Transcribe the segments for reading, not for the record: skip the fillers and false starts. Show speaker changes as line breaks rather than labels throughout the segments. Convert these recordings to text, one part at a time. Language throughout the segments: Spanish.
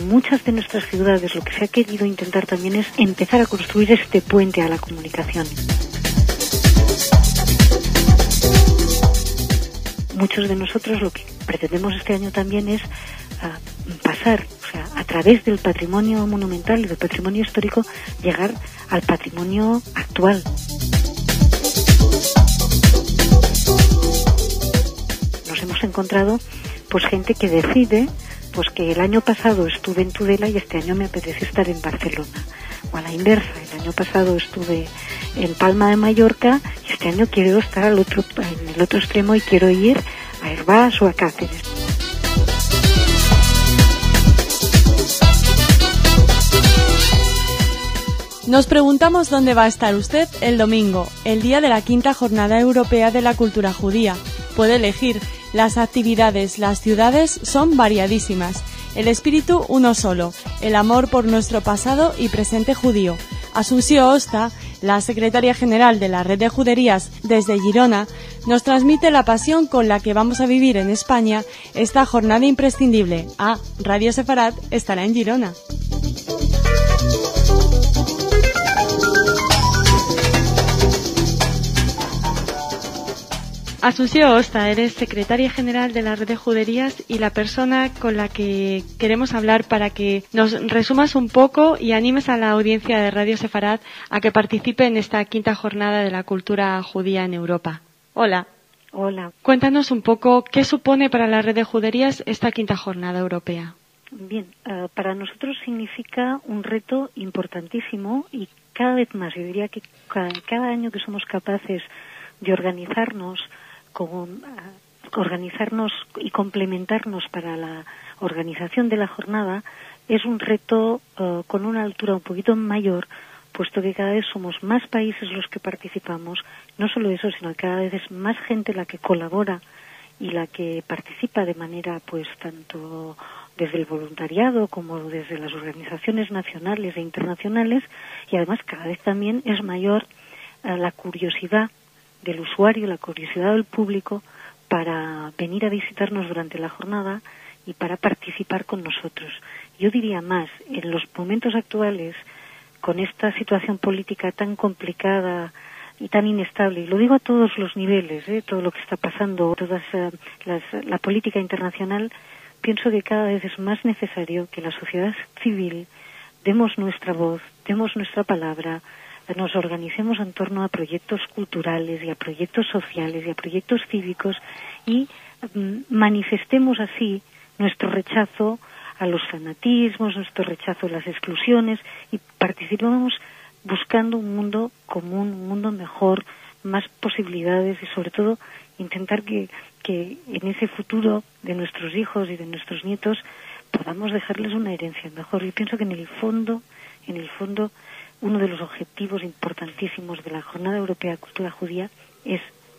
en muchas de nuestras ciudades lo que se ha querido intentar también es empezar a construir este puente a la comunicación. Muchos de nosotros lo que pretendemos este año también es pasar, o sea, a través del patrimonio monumental y del patrimonio histórico, llegar al patrimonio actual. Nos hemos encontrado pues gente que decide pues que el año pasado estuve en Tudela y este año me apetece estar en Barcelona, o a la inversa, el año pasado estuve en Palma de Mallorca y este año quiero estar en el otro extremo y quiero ir a Hervás o a Cáceres.
Nos preguntamos dónde va a estar usted el domingo, el día de la 5ª Jornada Europea de la Cultura Judía. Puede elegir. Las actividades, las ciudades son variadísimas. El espíritu uno solo, el amor por nuestro pasado y presente judío. Asunció Osta, la secretaria general de la Red de Juderías desde Girona, nos transmite la pasión con la que vamos a vivir en España esta jornada imprescindible. Radio Sefarat estará en Girona. Asunción Osta, eres secretaria general de la Red de Juderías y la persona con la que queremos hablar para que nos resumas un poco y animes a la audiencia de Radio Sefarat a que participe en esta 5ª Jornada de la Cultura Judía en Europa. Hola.
Hola.
Cuéntanos un poco qué supone para la Red de Juderías esta 5ª Jornada Europea.
Bien, para nosotros significa un reto importantísimo y cada vez más, yo diría que cada año que somos capaces de organizarnos y complementarnos para la organización de la jornada, es un reto con una altura un poquito mayor, puesto que cada vez somos más países los que participamos. No solo eso, sino que cada vez es más gente la que colabora y la que participa de manera, pues, tanto desde el voluntariado como desde las organizaciones nacionales e internacionales, y además cada vez también es mayor la curiosidad del usuario, la curiosidad del público para venir a visitarnos durante la jornada y para participar con nosotros. Yo diría más, en los momentos actuales, con esta situación política tan complicada y tan inestable, y lo digo a todos los niveles, todo lo que está pasando, la política internacional, pienso que cada vez es más necesario que la sociedad civil demos nuestra voz, demos nuestra palabra, nos organicemos en torno a proyectos culturales y a proyectos sociales y a proyectos cívicos y manifestemos así nuestro rechazo a los fanatismos, nuestro rechazo a las exclusiones y participemos buscando un mundo común, un mundo mejor, más posibilidades y sobre todo intentar que en ese futuro de nuestros hijos y de nuestros nietos podamos dejarles una herencia mejor. Yo pienso que en el fondo, uno de los objetivos importantísimos de la Jornada Europea de Cultura Judía es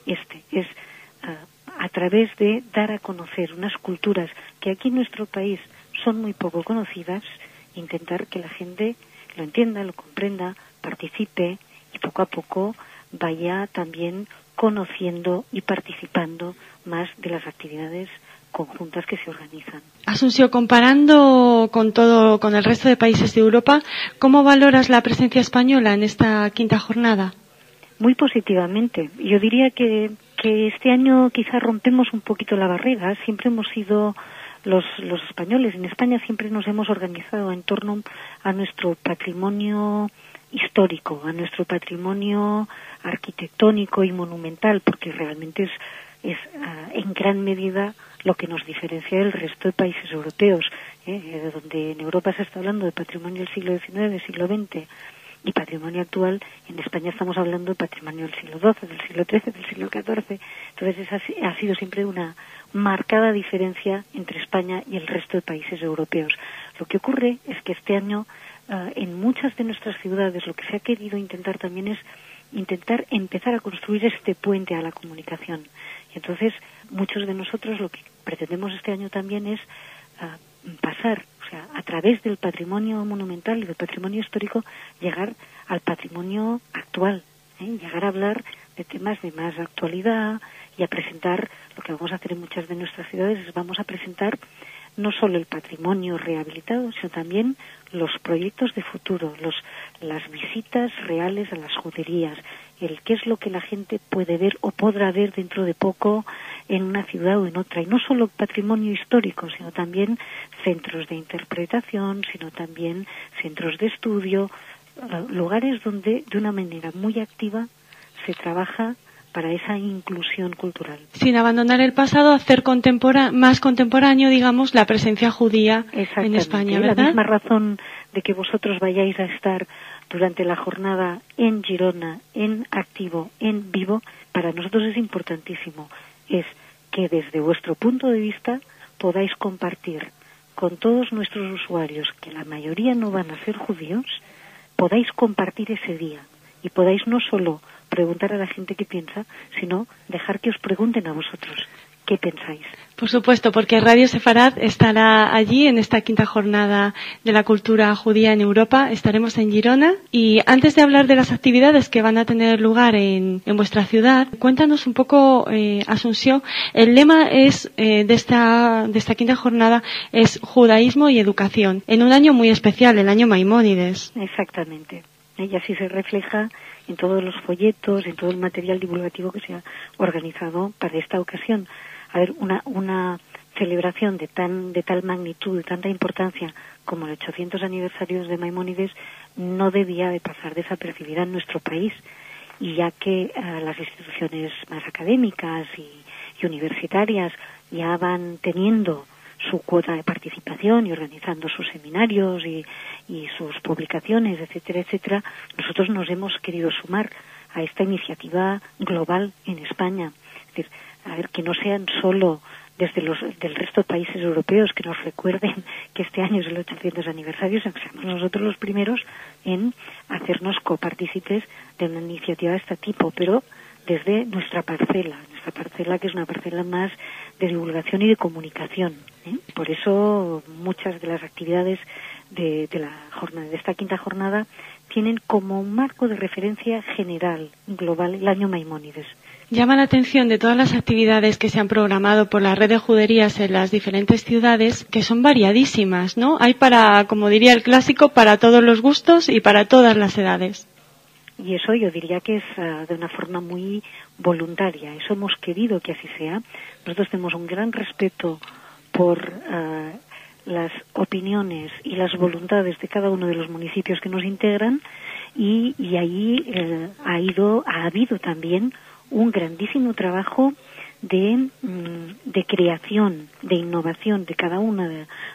a través de dar a conocer unas culturas que aquí en nuestro país son muy poco conocidas, intentar que la gente lo entienda, lo comprenda, participe y poco a poco vaya también conociendo y participando más de las actividades conjuntas que se organizan.
Asunción, comparando con el resto de países de Europa, ¿cómo valoras la presencia española en esta 5ª jornada?
Muy positivamente. Yo diría que este año quizás rompemos un poquito la barrera. Siempre hemos sido los españoles. En España siempre nos hemos organizado en torno a nuestro patrimonio histórico, a nuestro patrimonio arquitectónico y monumental, porque realmente es en gran medida lo que nos diferencia del resto de países europeos, donde en Europa se está hablando de patrimonio del siglo XIX, siglo XX y patrimonio actual. En España estamos hablando de patrimonio del siglo XII, del siglo XIII, del siglo XIV. Entonces ha sido siempre una marcada diferencia entre España y el resto de países europeos. Lo que ocurre es que este año en muchas de nuestras ciudades lo que se ha querido intentar también es intentar empezar a construir este puente a la comunicación. Y entonces muchos de nosotros lo que pretendemos este año también es pasar, o sea, a través del patrimonio monumental y del patrimonio histórico, llegar al patrimonio actual, llegar a hablar de temas de más actualidad y a presentar, lo que vamos a hacer en muchas de nuestras ciudades es vamos a presentar no solo el patrimonio rehabilitado, sino también los proyectos de futuro, las visitas reales a las juderías, el qué es lo que la gente puede ver o podrá ver dentro de poco en una ciudad o en otra. Y no solo patrimonio histórico, sino también centros de interpretación, sino también centros de estudio, lugares donde de una manera muy activa se trabaja para esa inclusión cultural.
Sin abandonar el pasado, hacer más contemporáneo, digamos, la presencia judía en España, ¿verdad?
La misma razón de que vosotros vayáis a estar durante la jornada en Girona, en activo, en vivo, para nosotros es importantísimo. Es que desde vuestro punto de vista podáis compartir con todos nuestros usuarios, que la mayoría no van a ser judíos, podáis compartir ese día y podáis no solo preguntar a la gente qué piensa, sino dejar que os pregunten a vosotros qué pensáis.
Por supuesto, porque Radio Sefarad estará allí en esta quinta jornada de la cultura judía en Europa. Estaremos en Girona. Y antes de hablar de las actividades que van a tener lugar en vuestra ciudad, cuéntanos un poco, Asunción. El lema es de esta quinta jornada es judaísmo y educación, en un año muy especial, el año Maimónides.
Exactamente. Y así se refleja en todos los folletos, en todo el material divulgativo que se ha organizado para esta ocasión. A ver, una celebración de tal magnitud, de tanta importancia como el 800 aniversarios de Maimónides no debía de pasar desapercibida en nuestro país, y ya que las instituciones más académicas y universitarias ya van teniendo su cuota de participación y organizando sus seminarios y sus publicaciones, etcétera, etcétera, nosotros nos hemos querido sumar a esta iniciativa global en España. Es decir, a ver, que no sean solo desde del resto de países europeos que nos recuerden que este año es el 800 aniversario, sino que seamos nosotros los primeros en hacernos copartícipes de una iniciativa de este tipo, pero desde nuestra parcela que es una parcela más de divulgación y de comunicación, ¿eh? Por eso muchas de las actividades de la jornada, de esta quinta jornada, tienen como un marco de referencia general, global, el año Maimónides.
Llama la atención de todas las actividades que se han programado por la red de juderías en las diferentes ciudades, que son variadísimas, ¿no? Hay para, como diría el clásico, para todos los gustos y para todas las edades.
Y eso yo diría que es de una forma muy voluntaria. Eso hemos querido que así sea. Nosotros tenemos un gran respeto por las opiniones y las voluntades de cada uno de los municipios que nos integran, y ahí ha habido también un grandísimo trabajo de creación, de innovación de cada uno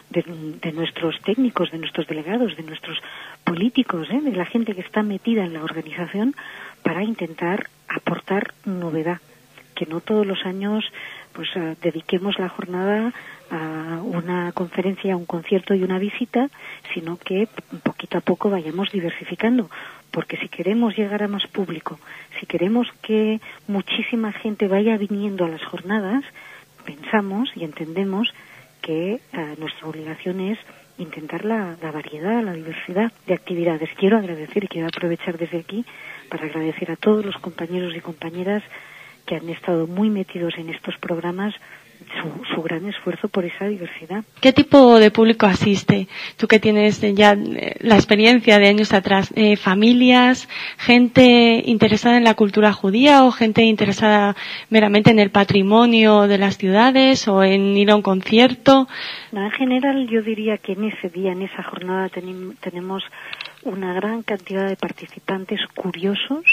de nuestros técnicos, de nuestros delegados, de nuestros políticos, de la gente que está metida en la organización, para intentar aportar novedad, que no todos los años pues dediquemos la jornada a una conferencia, a un concierto y una visita, sino que poquito a poco vayamos diversificando, porque si queremos llegar a más público, si queremos que muchísima gente vaya viniendo a las jornadas, pensamos y entendemos que nuestra obligación es intentar la variedad, la diversidad de actividades. Quiero agradecer y quiero aprovechar desde aquí para agradecer a todos los compañeros y compañeras que han estado muy metidos en estos programas, su gran esfuerzo por esa diversidad.
¿Qué tipo de público asiste? Tú que tienes ya la experiencia de años atrás, ¿familias, gente interesada en la cultura judía o gente interesada meramente en el patrimonio de las ciudades o en ir a un concierto?
No, en general yo diría que en ese día, en esa jornada tenemos una gran cantidad de participantes curiosos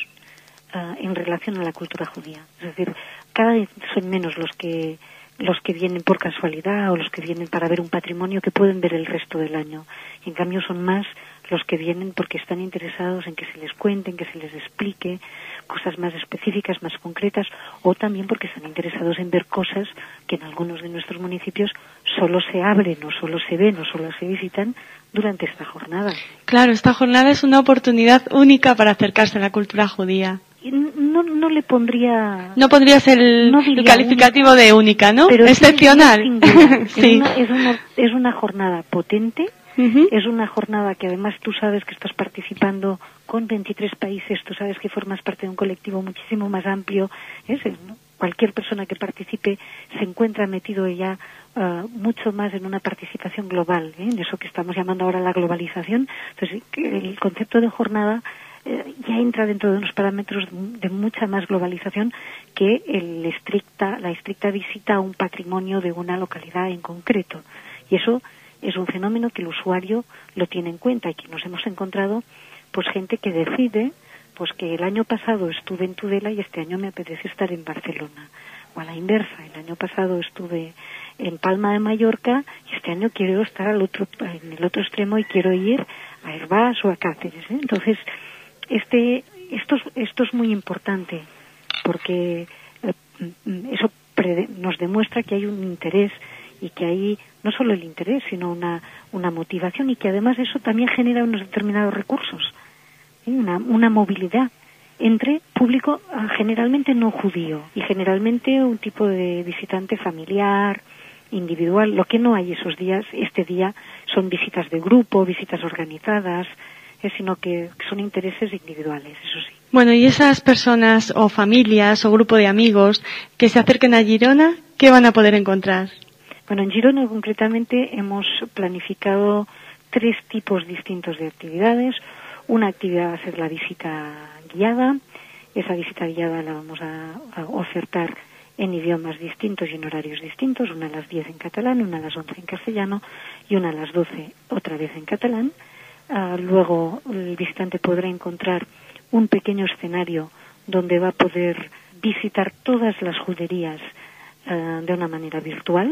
en relación a la cultura judía. Es decir, cada vez son menos los que vienen por casualidad o los que vienen para ver un patrimonio que pueden ver el resto del año. En cambio son más los que vienen porque están interesados en que se les cuenten, que se les explique cosas más específicas, más concretas, o también porque están interesados en ver cosas que en algunos de nuestros municipios solo se abren o solo se ven o solo se visitan durante esta jornada.
Claro, esta jornada es una oportunidad única para acercarse a la cultura judía.
No le pondría...
No pondrías el calificativo de única, ¿no?
Pero
excepcional.
Sí. Es una jornada potente, es una jornada que además tú sabes que estás participando con 23 países, tú sabes que formas parte de un colectivo muchísimo más amplio, ¿no? cualquier persona que participe se encuentra metido ya mucho más en una participación global, en eso que estamos llamando ahora la globalización. Entonces, el concepto de jornada ya entra dentro de unos parámetros de mucha más globalización que la estricta visita a un patrimonio de una localidad en concreto. Y eso es un fenómeno que el usuario lo tiene en cuenta y que nos hemos encontrado pues gente que decide pues que el año pasado estuve en Tudela y este año me apetece estar en Barcelona. O a la inversa, el año pasado estuve en Palma de Mallorca y este año quiero estar en el otro extremo y quiero ir a Hervás o a Cáceres, ¿eh? Entonces, esto es muy importante porque eso nos demuestra que hay un interés y que hay no solo el interés, sino una motivación y que además eso también genera unos determinados recursos, ¿sí? Una movilidad entre público generalmente no judío y generalmente un tipo de visitante familiar, individual. Lo que no hay esos días, este día, son visitas de grupo, visitas organizadas, sino que son intereses individuales, eso sí.
Bueno, y esas personas o familias o grupo de amigos que se acerquen a Girona, ¿qué van a poder encontrar?
Bueno, en Girona concretamente hemos planificado 3 tipos distintos de actividades. Una actividad va a ser la visita guiada. Esa visita guiada la vamos a ofertar en idiomas distintos y en horarios distintos, una a las 10 en catalán, una a las 11 en castellano y una a las 12 otra vez en catalán. Luego el visitante podrá encontrar un pequeño escenario donde va a poder visitar todas las juderías de una manera virtual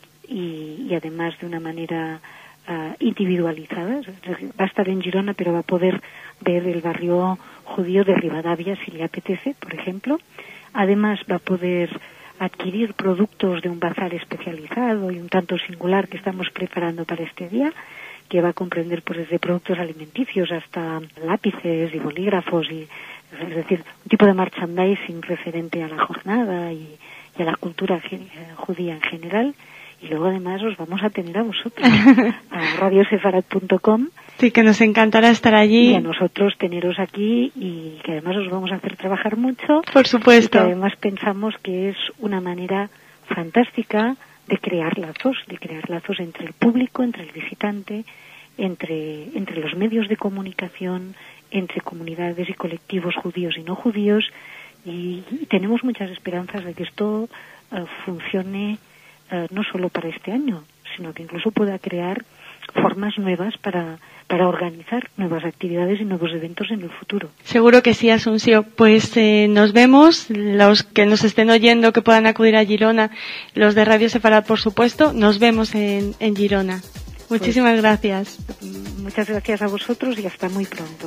y además de una manera individualizada. Va a estar en Girona, pero va a poder ver el barrio judío de Rivadavia si le apetece, por ejemplo. Además va a poder adquirir productos de un bazar especializado y un tanto singular que estamos preparando para este día, que va a comprender pues desde productos alimenticios hasta lápices y bolígrafos, es decir, un tipo de merchandising referente a la jornada y a la cultura judía en general. Y luego además os vamos a tener a vosotros, a radiosefarad.com.
Sí, que nos encantará estar allí.
Y a nosotros teneros aquí y que además os vamos a hacer trabajar mucho.
Por supuesto.
Y que además pensamos que es una manera fantástica de crear lazos entre el público, entre el visitante, entre los medios de comunicación, entre comunidades y colectivos judíos y no judíos. Y tenemos muchas esperanzas de que esto funcione no solo para este año, sino que incluso pueda crear formas nuevas para organizar nuevas actividades y nuevos eventos en el futuro.
Seguro que sí, Asunción. Pues nos vemos, los que nos estén oyendo que puedan acudir a Girona, los de Radio Sefarad, por supuesto, nos vemos en Girona. Muchísimas gracias.
Muchas gracias a vosotros y hasta muy pronto.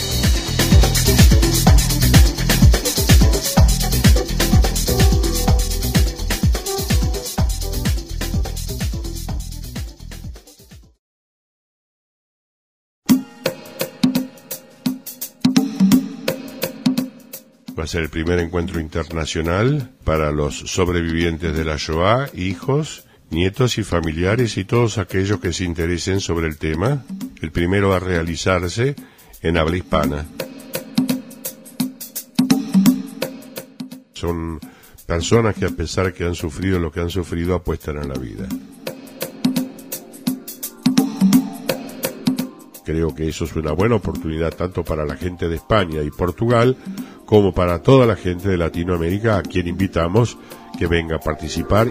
Va a ser el primer encuentro internacional para los sobrevivientes de la Shoah, hijos, nietos y familiares y todos aquellos que se interesen sobre el tema. El primero a realizarse en habla hispana. Son personas que a pesar que han sufrido lo que han sufrido apuestan a la vida. Creo que eso es una buena oportunidad tanto para la gente de España y Portugal como para toda la gente de Latinoamérica, a quien invitamos que venga a participar.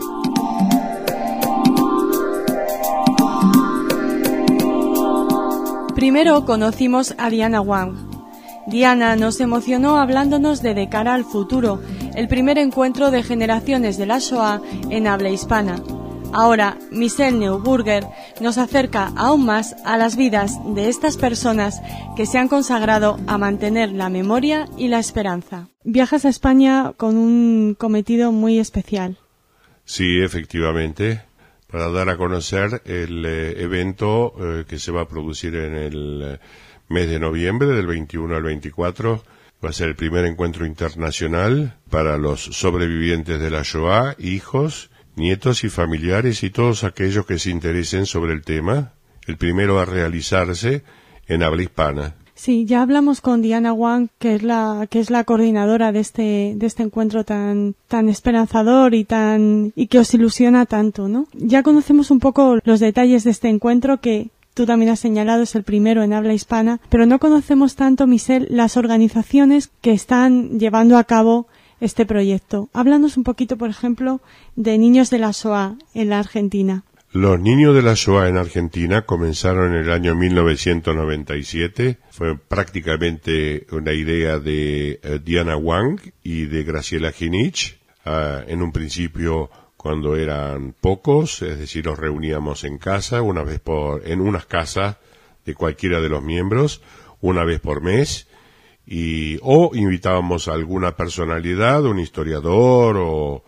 Primero conocimos a Diana Wang. Diana nos emocionó hablándonos de cara al futuro, el primer encuentro de generaciones de la Shoah en habla hispana. Ahora, Michelle Neuburger nos acerca aún más a las vidas de estas personas que se han consagrado a mantener la memoria y la esperanza. Viajas a España con un cometido muy especial.
Sí, efectivamente, para dar a conocer el evento que se va a producir en el mes de noviembre, del 21 al 24. Va a ser el primer encuentro internacional para los sobrevivientes de la Shoah, hijos, nietos y familiares y todos aquellos que se interesen sobre el tema, el primero a realizarse en habla hispana.
Sí, ya hablamos con Diana Wang, que es la coordinadora de este encuentro tan esperanzador y que os ilusiona tanto, ¿no? Ya conocemos un poco los detalles de este encuentro que tú también has señalado, es el primero en habla hispana, pero no conocemos tanto, Michelle, las organizaciones que están llevando a cabo este proyecto. Háblanos un poquito, por ejemplo, de Niños de la Shoah en la Argentina.
Los Niños de la Shoah en Argentina comenzaron en el año 1997. Fue prácticamente una idea de Diana Wang y de Graciela Ginich. En un principio, cuando eran pocos, es decir, los reuníamos en casa, en unas casas de cualquiera de los miembros, una vez por mes, o invitábamos a alguna personalidad, un historiador o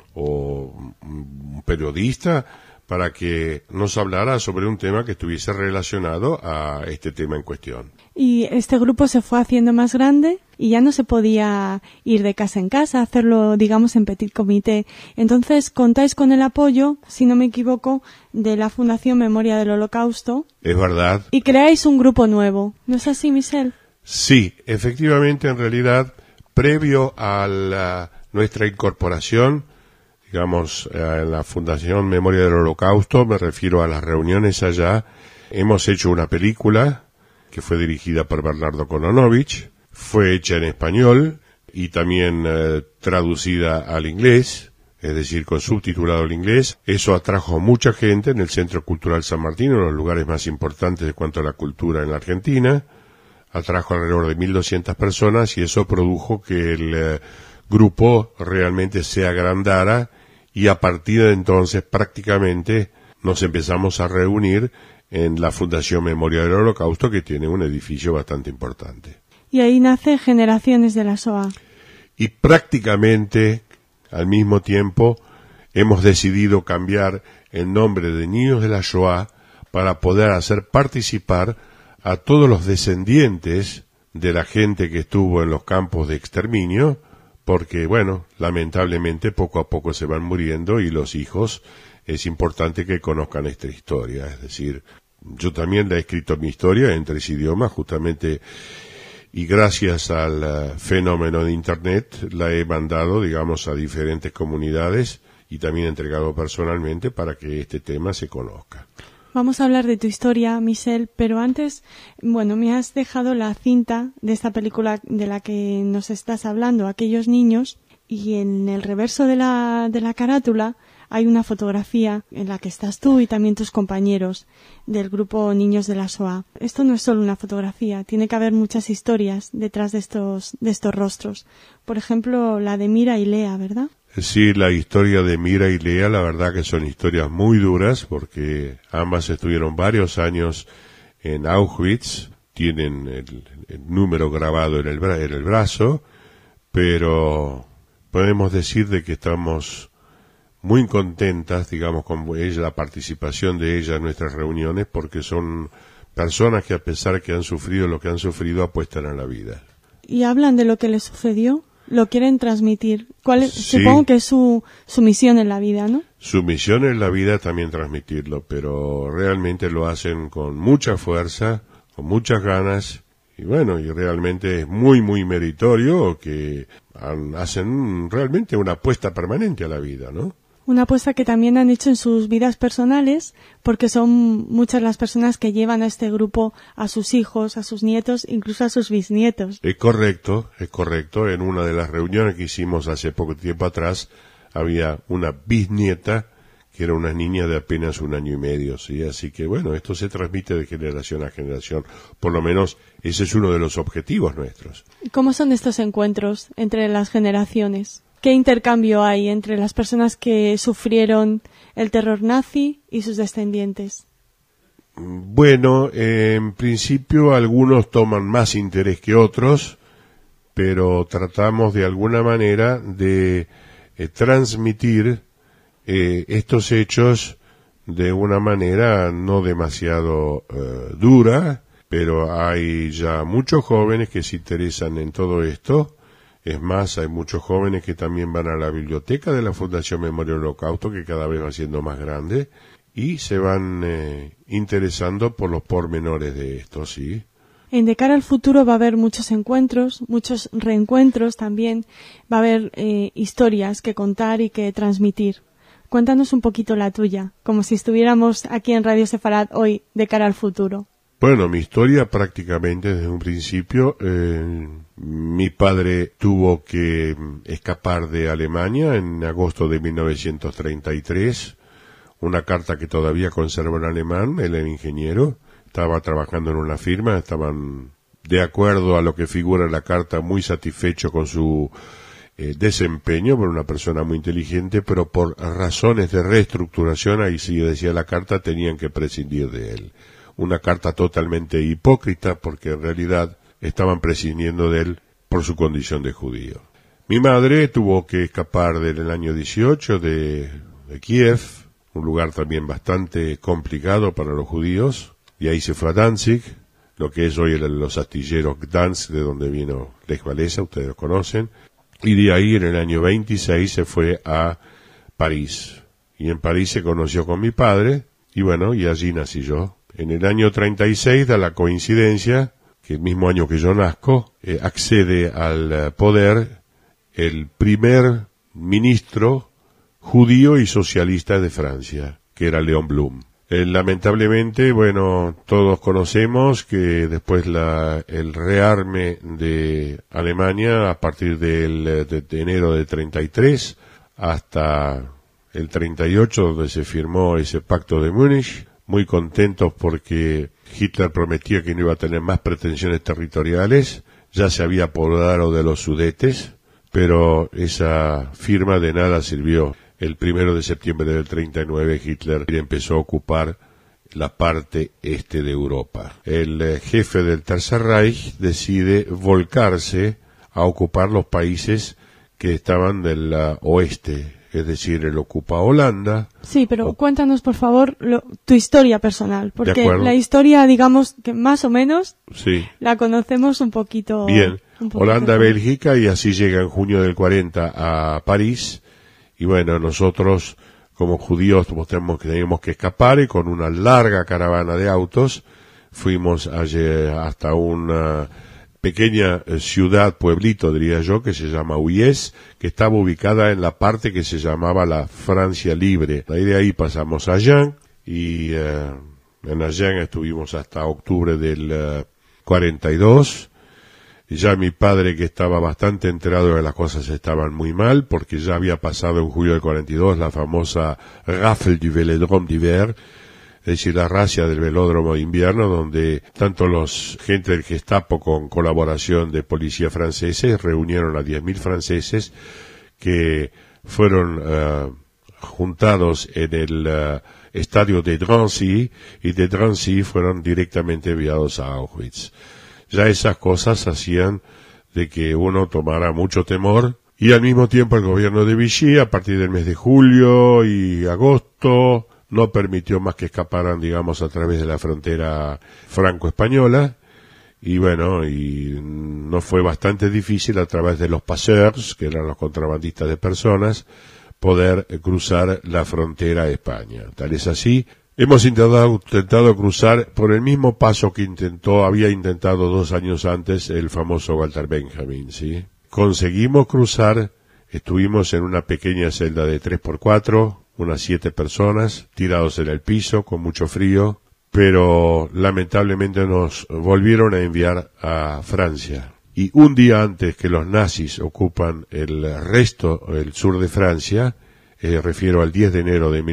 un periodista, para que nos hablara sobre un tema que estuviese relacionado a este tema en cuestión.
Y este grupo se fue haciendo más grande y ya no se podía ir de casa en casa, hacerlo, digamos, en petit comité. Entonces, contáis con el apoyo, si no me equivoco, de la Fundación Memoria del Holocausto.
Es verdad.
Y creáis un grupo nuevo. ¿No es así, Michelle?
Sí, efectivamente, en realidad, previo a nuestra incorporación, digamos, en la Fundación Memoria del Holocausto, me refiero a las reuniones allá, hemos hecho una película que fue dirigida por Bernardo Kononovich, fue hecha en español y también traducida al inglés, es decir, con subtitulado al inglés. Eso atrajo mucha gente en el Centro Cultural San Martín, uno de los lugares más importantes de cuanto a la cultura en la Argentina. Atrajo alrededor de 1.200 personas y eso produjo que el grupo realmente se agrandara. Y a partir de entonces prácticamente nos empezamos a reunir en la Fundación Memoria del Holocausto, que tiene un edificio bastante importante.
Y ahí nace Generaciones de la Shoah.
Y prácticamente al mismo tiempo hemos decidido cambiar el nombre de Niños de la Shoah para poder hacer participar a todos los descendientes de la gente que estuvo en los campos de exterminio, porque, bueno, lamentablemente poco a poco se van muriendo y los hijos es importante que conozcan esta historia. Es decir, yo también la he escrito mi historia en 3 idiomas, justamente, y gracias al fenómeno de Internet la he mandado, digamos, a diferentes comunidades y también entregado personalmente para que este tema se conozca.
Vamos a hablar de tu historia, Michelle, pero antes, bueno, me has dejado la cinta de esta película de la que nos estás hablando, Aquellos niños, y en el reverso de la carátula hay una fotografía en la que estás tú y también tus compañeros del grupo Niños de la Shoah. Esto no es solo una fotografía, tiene que haber muchas historias detrás de estos rostros. Por ejemplo, la de Mira y Lea, ¿verdad?
Sí, la historia de Mira y Lea, la verdad que son historias muy duras, porque ambas estuvieron varios años en Auschwitz, tienen el número grabado en el brazo, pero podemos decir de que estamos muy contentas, digamos, con la participación de ella en nuestras reuniones, porque son personas que, a pesar que han sufrido lo que han sufrido, apuestan a la vida.
¿Y hablan de lo que les sucedió? ¿Lo quieren transmitir?
Sí.
Supongo que es su misión en la vida, ¿no?
Su misión en la vida también transmitirlo, pero realmente lo hacen con mucha fuerza, con muchas ganas, y bueno, y realmente es muy, muy meritorio que hacen realmente una apuesta permanente a la vida, ¿no?
Una apuesta que también han hecho en sus vidas personales, porque son muchas las personas que llevan a este grupo a sus hijos, a sus nietos, incluso a sus bisnietos.
Es correcto. En una de las reuniones que hicimos hace poco tiempo atrás, había una bisnieta que era una niña de apenas 1 año y medio, ¿sí? Así que, bueno, esto se transmite de generación a generación. Por lo menos ese es uno de los objetivos nuestros.
¿Cómo son estos encuentros entre las generaciones? ¿Qué intercambio hay entre las personas que sufrieron el terror nazi y sus descendientes?
Bueno, en principio algunos toman más interés que otros, pero tratamos de alguna manera de transmitir estos hechos de una manera no demasiado dura, pero hay ya muchos jóvenes que se interesan en todo esto. Es más, hay muchos jóvenes que también van a la biblioteca de la Fundación Memoria del Holocausto, que cada vez va siendo más grande, y se van interesando por los pormenores de esto, ¿sí?
En De cara al futuro va a haber muchos encuentros, muchos reencuentros también, va a haber historias que contar y que transmitir. Cuéntanos un poquito la tuya, como si estuviéramos aquí en Radio Sefarad hoy, De cara al futuro.
Bueno, mi historia prácticamente desde un principio, mi padre tuvo que escapar de Alemania en agosto de 1933, una carta que todavía conserva en alemán, él era ingeniero, estaba trabajando en una firma, estaban de acuerdo a lo que figura en la carta muy satisfecho con su desempeño, por una persona muy inteligente, pero por razones de reestructuración, ahí sí decía la carta, tenían que prescindir de él. Una carta totalmente hipócrita porque en realidad estaban prescindiendo de él por su condición de judío. Mi madre tuvo que escapar del año 18 de Kiev, un lugar también bastante complicado para los judíos, y ahí se fue a Danzig, lo que es hoy los astilleros Gdansk, de donde vino Lech Walesa, ustedes lo conocen, y de ahí en el año 26 se fue a París, y en París se conoció con mi padre, y bueno, y allí nací yo. En el año 36 da la coincidencia que el mismo año que yo nazco, accede al poder el primer ministro judío y socialista de Francia, que era Léon Blum. Lamentablemente, bueno, todos conocemos que después el rearme de Alemania, a partir de enero de 33 hasta el 38, donde se firmó ese pacto de Múnich, muy contentos porque Hitler prometía que no iba a tener más pretensiones territoriales, ya se había apoderado de los Sudetes, pero esa firma de nada sirvió. El 1 de septiembre del 39 Hitler empezó a ocupar la parte este de Europa. El jefe del Tercer Reich decide volcarse a ocupar los países que estaban del oeste, es decir, él ocupa Holanda.
Sí, pero cuéntanos, por favor, tu historia personal, porque la historia, digamos, que más o menos
sí,
la conocemos un poquito.
Bien, Holanda, Bélgica, y así llega en junio del 40 a París, y bueno, nosotros, como judíos, teníamos que escapar, y con una larga caravana de autos, fuimos hasta una pequeña ciudad, pueblito diría yo, que se llama Huyes, que estaba ubicada en la parte que se llamaba la Francia Libre. De ahí pasamos a Agen, y en Agen estuvimos hasta octubre del 42. Y ya mi padre, que estaba bastante enterado de que las cosas estaban muy mal, porque ya había pasado en julio del 42 la famosa Rafle du Vélodrome d'hiver, es decir, la racia del velódromo de invierno, donde tanto los gente del Gestapo con colaboración de policía franceses reunieron a 10.000 franceses que fueron juntados en el estadio de Drancy, y de Drancy fueron directamente enviados a Auschwitz. Ya esas cosas hacían de que uno tomara mucho temor, y al mismo tiempo el gobierno de Vichy, a partir del mes de julio y agosto, no permitió más que escaparan, digamos, a través de la frontera franco-española, y bueno, y nos fue bastante difícil a través de los passeurs, que eran los contrabandistas de personas, poder cruzar la frontera a España. Tal es así, hemos intentado cruzar por el mismo paso que había intentado 2 años antes el famoso Walter Benjamin, ¿sí? Conseguimos cruzar, estuvimos en una pequeña celda de 3x4, unas 7 personas, tirados en el piso, con mucho frío, pero lamentablemente nos volvieron a enviar a Francia. Y un día antes que los nazis ocupan el sur de Francia, refiero al 10 de enero de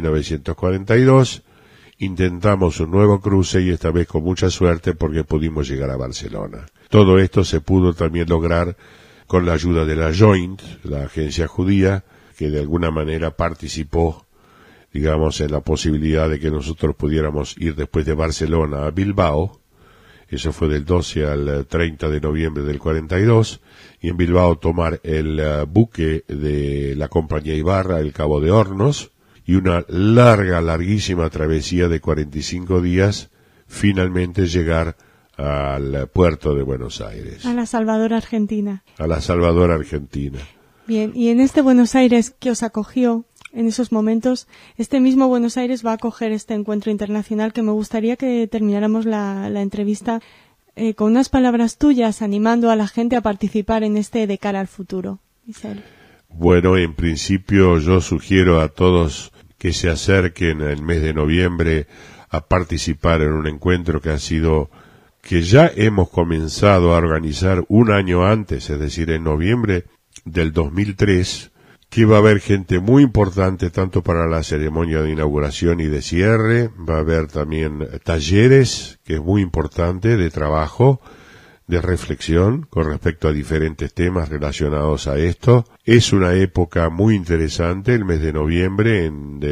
1942, intentamos un nuevo cruce, y esta vez con mucha suerte porque pudimos llegar a Barcelona. Todo esto se pudo también lograr con la ayuda de la Joint, la agencia judía, que de alguna manera participó, digamos, en la posibilidad de que nosotros pudiéramos ir después de Barcelona a Bilbao. Eso fue del 12 al 30 de noviembre del 42, y en Bilbao tomar el buque de la compañía Ibarra, el Cabo de Hornos, y una larguísima travesía de 45 días, finalmente llegar al puerto de Buenos Aires.
A la Salvador, Argentina.
A la Salvador, Argentina.
Bien, y en este Buenos Aires que os acogió en esos momentos, este mismo Buenos Aires va a acoger este encuentro internacional, que me gustaría que termináramos la entrevista con unas palabras tuyas animando a la gente a participar en este De cara al futuro. Michel.
Bueno, en principio yo sugiero a todos que se acerquen el mes de noviembre a participar en un encuentro que ya hemos comenzado a organizar un año antes, es decir, en noviembre del 2003, que va a haber gente muy importante tanto para la ceremonia de inauguración y de cierre, va a haber también talleres, que es muy importante, de trabajo, de reflexión con respecto a diferentes temas relacionados a esto. Es una época muy interesante el mes de noviembre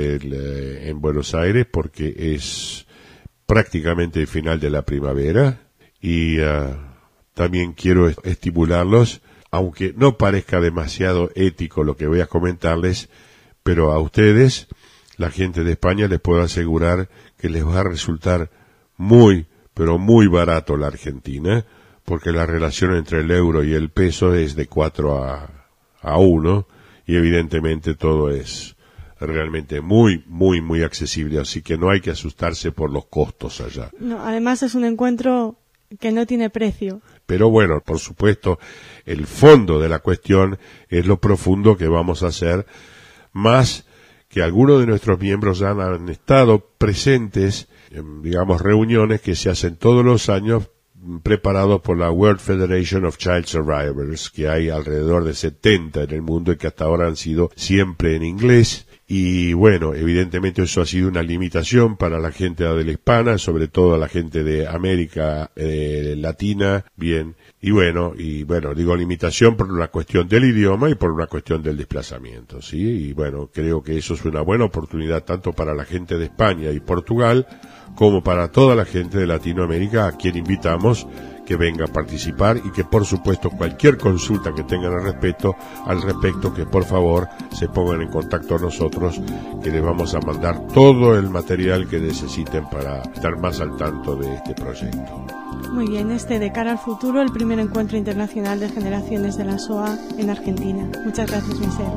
en Buenos Aires porque es prácticamente el final de la primavera y también quiero estimularlos, aunque no parezca demasiado ético lo que voy a comentarles, pero a ustedes, la gente de España, les puedo asegurar que les va a resultar muy, pero muy barato la Argentina, porque la relación entre el euro y el peso es de 4 a 1 y evidentemente todo es realmente muy, muy, muy accesible, así que no hay que asustarse por los costos allá.
No, además es un encuentro que no tiene precio.
Pero bueno, por supuesto, el fondo de la cuestión es lo profundo que vamos a hacer, más que algunos de nuestros miembros ya han estado presentes en, digamos, reuniones que se hacen todos los años preparados por la World Federation of Child Survivors, que hay alrededor de 70 en el mundo y que hasta ahora han sido siempre en inglés. Y bueno, evidentemente eso ha sido una limitación para la gente de habla hispana, sobre todo a la gente de América Latina, bien. Y bueno, digo limitación por una cuestión del idioma y por una cuestión del desplazamiento, ¿sí? Y bueno, creo que eso es una buena oportunidad tanto para la gente de España y Portugal como para toda la gente de Latinoamérica, a quien invitamos que venga a participar y que por supuesto cualquier consulta que tengan al respecto que por favor se pongan en contacto a nosotros, que les vamos a mandar todo el material que necesiten para estar más al tanto de este proyecto.
Muy bien, De cara al futuro, el primer encuentro internacional de generaciones de la SOA en Argentina. Muchas gracias, Michel.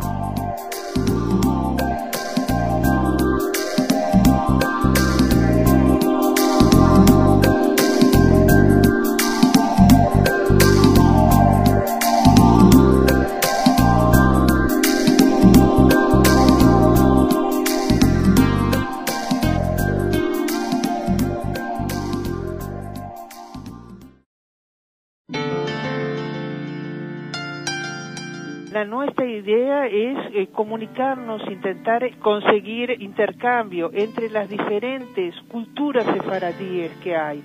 Nuestra idea es comunicarnos, intentar conseguir intercambio entre las diferentes culturas sefaradíes que hay.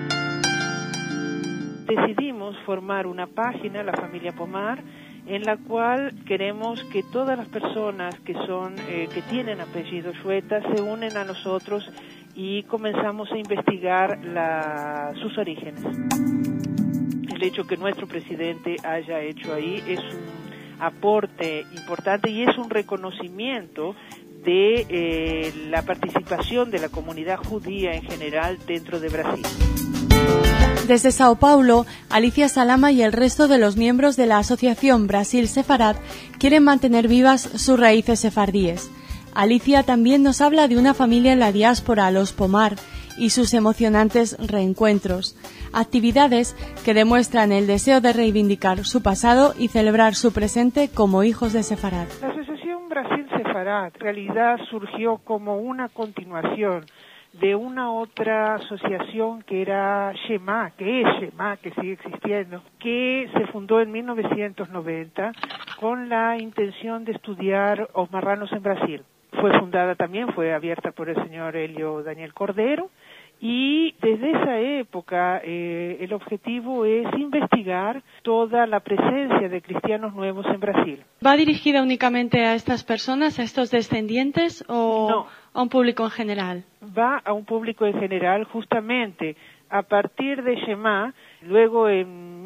Decidimos formar una página, la familia Pomar, en la cual queremos que todas las personas que tienen apellido Shueta se unen a nosotros y comenzamos a investigar sus orígenes. El hecho que nuestro presidente haya hecho ahí es un aporte importante y es un reconocimiento de la participación de la comunidad judía en general dentro de Brasil.
Desde Sao Paulo, Alicia Salama y el resto de los miembros de la Asociación Brasil Sefarad quieren mantener vivas sus raíces sefardíes. Alicia también nos habla de una familia en la diáspora, los Pomar, y sus emocionantes reencuentros, actividades que demuestran el deseo de reivindicar su pasado y celebrar su presente como hijos de Sefarad.
La Asociación Brasil Sefarad en realidad surgió como una continuación de una otra asociación que era Shema, que sigue existiendo, que se fundó en 1990 con la intención de estudiar os marranos en Brasil. Fue abierta por el señor Helio Daniel Cordero, y desde esa época el objetivo es investigar toda la presencia de cristianos nuevos en Brasil.
¿Va dirigida únicamente a estas personas, a estos descendientes, o
no,
a un público en general?
Va a un público en general, justamente a partir de Shema. Luego en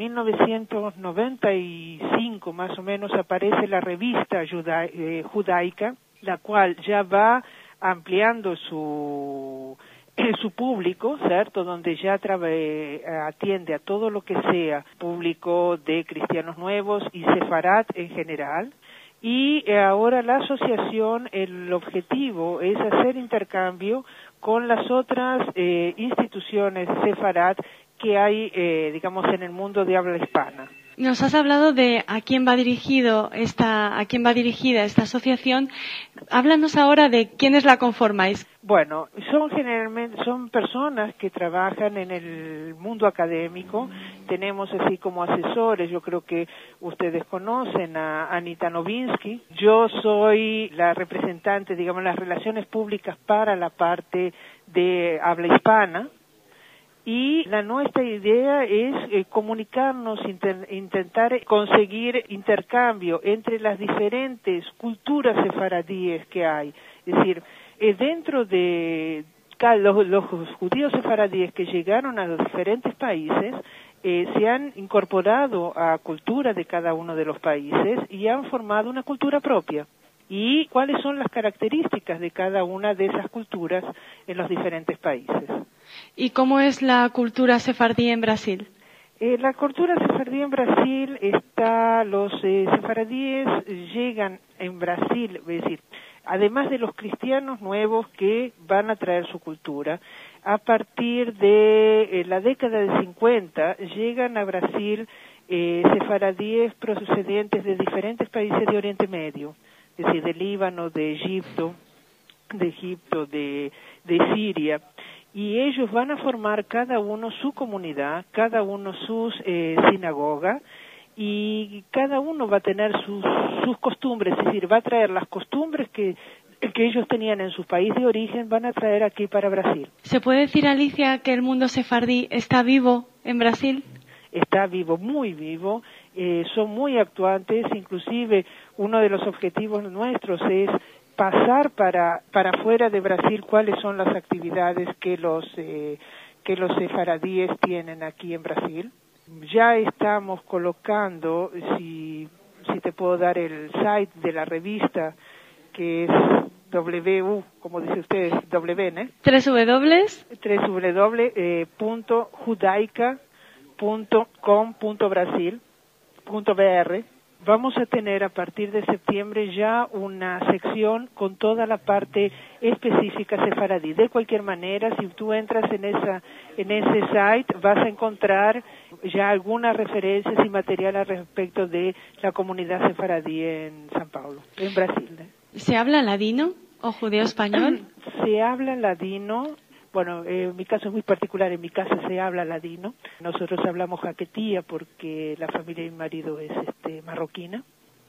1995 más o menos aparece la revista judaica, la cual ya va ampliando su público, ¿cierto? Donde ya atiende a todo lo que sea público de cristianos nuevos y sefarad en general. Y ahora la asociación, el objetivo es hacer intercambio con las otras instituciones sefarad que hay, digamos, en el mundo de habla hispana.
Nos has hablado de a quién va dirigida esta asociación. Háblanos ahora de quiénes la conformáis.
Bueno, son personas que trabajan en el mundo académico. Tenemos así como asesores, yo creo que ustedes conocen a Anita Novinsky. Yo soy la representante, digamos, las relaciones públicas para la parte de habla hispana. Y nuestra idea es comunicarnos, intentar conseguir intercambio entre las diferentes culturas sefaradíes que hay. Es decir, dentro de los judíos sefaradíes que llegaron a los diferentes países, se han incorporado a cultura de cada uno de los países y han formado una cultura propia. ¿Y cuáles son las características de cada una de esas culturas en los diferentes países?
¿Y cómo es la cultura sefardí en Brasil?
La cultura sefardí en Brasil los sefaradíes llegan en Brasil, es decir, además de los cristianos nuevos que van a traer su cultura, a partir de la década de 50 llegan a Brasil sefaradíes procedentes de diferentes países de Oriente Medio, es decir, de Líbano, de Egipto, de Siria, y ellos van a formar cada uno su comunidad, cada uno sus sinagoga, y cada uno va a tener sus costumbres, es decir, va a traer las costumbres que ellos tenían en su país de origen, van a traer aquí para Brasil.
¿Se puede decir, Alicia, que el mundo sefardí está vivo en Brasil?
Está vivo, muy vivo, son muy actuantes, inclusive uno de los objetivos nuestros es pasar para fuera de Brasil cuáles son las actividades que los sefaradíes tienen aquí en Brasil. Ya estamos colocando, si te puedo dar el site de la revista, que es como dice usted, ¿no? www.judaica.com.br. Vamos a tener a partir de septiembre ya una sección con toda la parte específica sefaradí. De cualquier manera, si tú entras en ese site, vas a encontrar ya algunas referencias y material al respecto de la comunidad sefaradí en San Paulo, en Brasil.
¿Se habla ladino o judeo español?
Se habla ladino. Bueno, en mi caso es muy particular, en mi casa se habla ladino. Nosotros hablamos jaquetía porque la familia de mi marido es marroquina.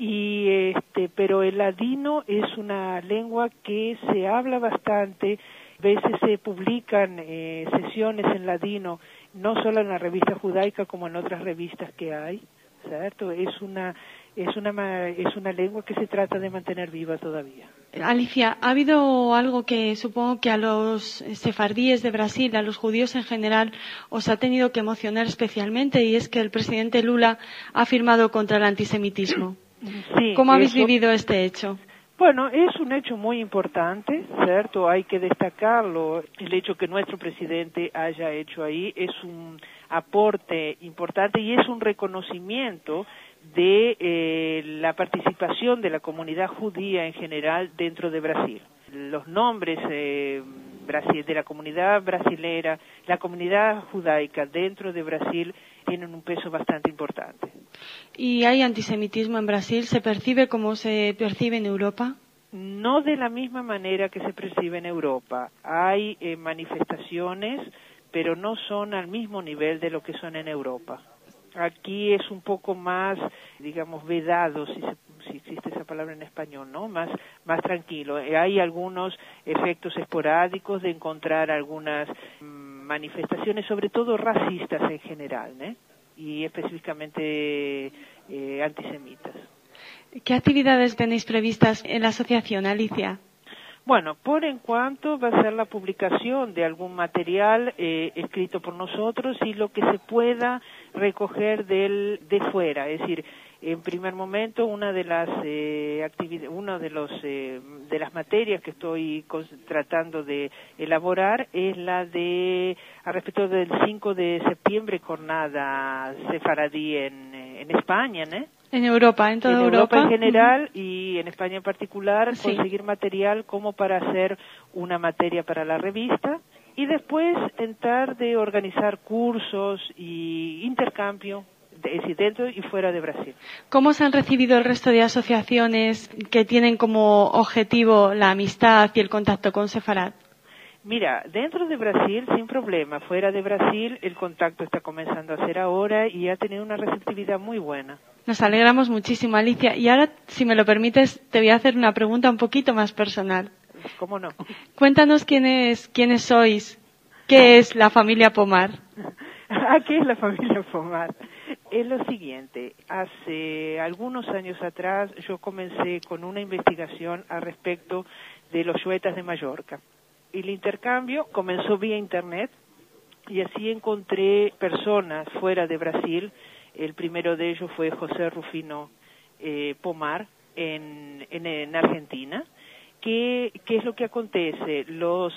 Pero el ladino es una lengua que se habla bastante. A veces se publican sesiones en ladino, no solo en la revista judaica como en otras revistas que hay, ¿cierto? Es una lengua que se trata de mantener viva todavía.
Alicia, ha habido algo que supongo que a los sefardíes de Brasil, a los judíos en general, os ha tenido que emocionar especialmente, y es que el presidente Lula ha firmado contra el antisemitismo.
Sí,
¿Cómo habéis vivido este hecho?
Bueno, es un hecho muy importante, ¿cierto? Hay que destacarlo. El hecho que nuestro presidente haya hecho ahí es un aporte importante y es un reconocimiento de la participación de la comunidad judía en general dentro de Brasil. Los nombres de la comunidad brasilera, la comunidad judaica dentro de Brasil tienen un peso bastante importante.
¿Y hay antisemitismo en Brasil? ¿Se percibe como se percibe en Europa?
No de la misma manera que se percibe en Europa. Hay manifestaciones, pero no son al mismo nivel de lo que son en Europa. Aquí es un poco más, digamos, vedado, si existe esa palabra en español, ¿no? Más tranquilo. Hay algunos efectos esporádicos de encontrar algunas manifestaciones, sobre todo racistas en general, ¿eh? Y específicamente antisemitas.
¿Qué actividades tenéis previstas en la asociación, Alicia?
Bueno, por en cuanto va a ser la publicación de algún material escrito por nosotros y lo que se pueda recoger de fuera, es decir, en primer momento una de las de las materias que estoy tratando de elaborar es la a respecto del 5 de septiembre, jornada sefaradí en España, ¿no?
En Europa, en toda
Europa en general y en España en particular,
sí.
Conseguir material como para hacer una materia para la revista y después intentar de organizar cursos y intercambio dentro y fuera de Brasil.
¿Cómo se han recibido el resto de asociaciones que tienen como objetivo la amistad y el contacto con Sefarad?
Mira, dentro de Brasil sin problema, fuera de Brasil el contacto está comenzando a hacer ahora y ha tenido una receptividad muy buena.
Nos alegramos muchísimo, Alicia. Y ahora, si me lo permites, te voy a hacer una pregunta un poquito más personal.
¿Cómo no?
Cuéntanos quiénes sois, qué es la familia Pomar.
¿Qué es la familia Pomar? Es lo siguiente, hace algunos años atrás yo comencé con una investigación al respecto de los chuetas de Mallorca. El intercambio comenzó vía internet y así encontré personas fuera de Brasil. El primero de ellos fue José Rufino Pomar en Argentina. ¿Qué es lo que acontece? Los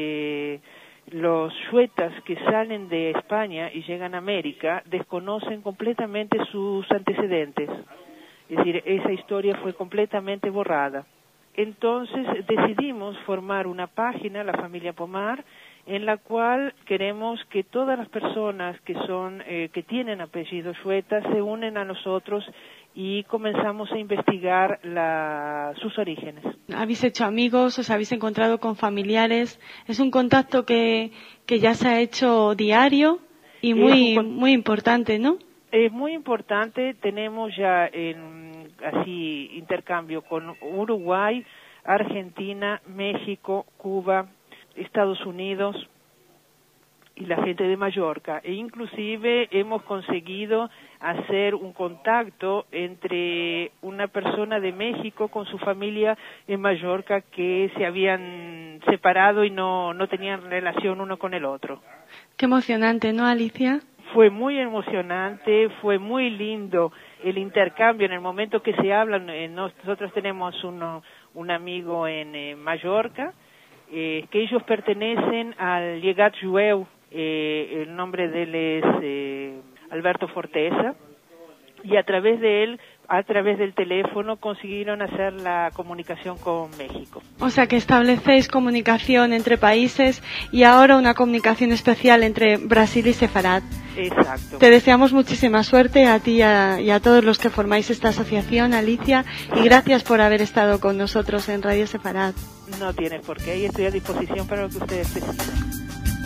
chuetas que salen de España y llegan a América desconocen completamente sus antecedentes. Es decir, esa historia fue completamente borrada. Entonces decidimos formar una página, la familia Pomar, en la cual queremos que todas las personas que tienen apellido Chueta se unen a nosotros y comenzamos a investigar sus orígenes.
¿Habéis hecho amigos? ¿Os habéis encontrado con familiares? Es un contacto que ya se ha hecho diario y muy importante, ¿no?
Es muy importante. Tenemos ya intercambio con Uruguay, Argentina, México, Cuba, Estados Unidos y la gente de Mallorca. E inclusive hemos conseguido hacer un contacto entre una persona de México con su familia en Mallorca que se habían separado y no tenían relación uno con el otro.
Qué emocionante, ¿no, Alicia?
Fue muy emocionante, fue muy lindo el intercambio en el momento que se hablan. Nosotros tenemos un amigo en Mallorca, que ellos pertenecen al Llegat Jueu, el nombre de él es Alberto Forteza, y a través de él, a través del teléfono, consiguieron hacer la comunicación con México.
O sea que establecéis comunicación entre países y ahora una comunicación especial entre Brasil y Sefarad.
Exacto.
Te deseamos muchísima suerte a ti y a todos los que formáis esta asociación, Alicia, y gracias por haber estado con nosotros en Radio Sefarad.
No tienes por qué, y estoy a disposición para lo que ustedes necesiten.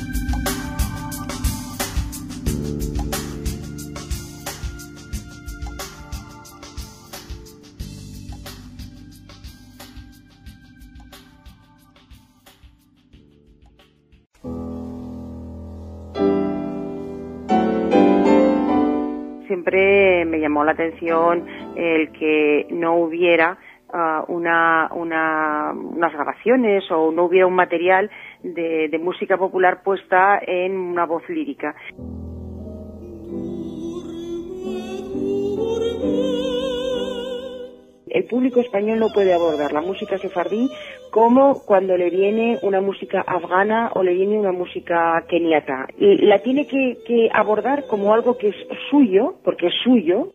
Siempre me llamó la atención el que no hubiera unas grabaciones o no hubiera un material de música popular puesta en una voz lírica. El público español no puede abordar la música sefardí como cuando le viene una música afgana o le viene una música keniata. La tiene que abordar como algo que es suyo, porque es suyo.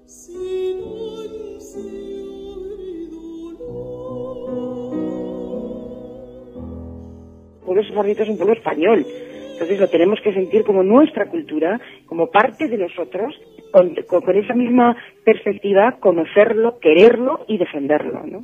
El pueblo sefardí es un pueblo español. Entonces lo tenemos que sentir como nuestra cultura, como parte de nosotros, con esa misma perspectiva, conocerlo, quererlo y defenderlo, ¿no?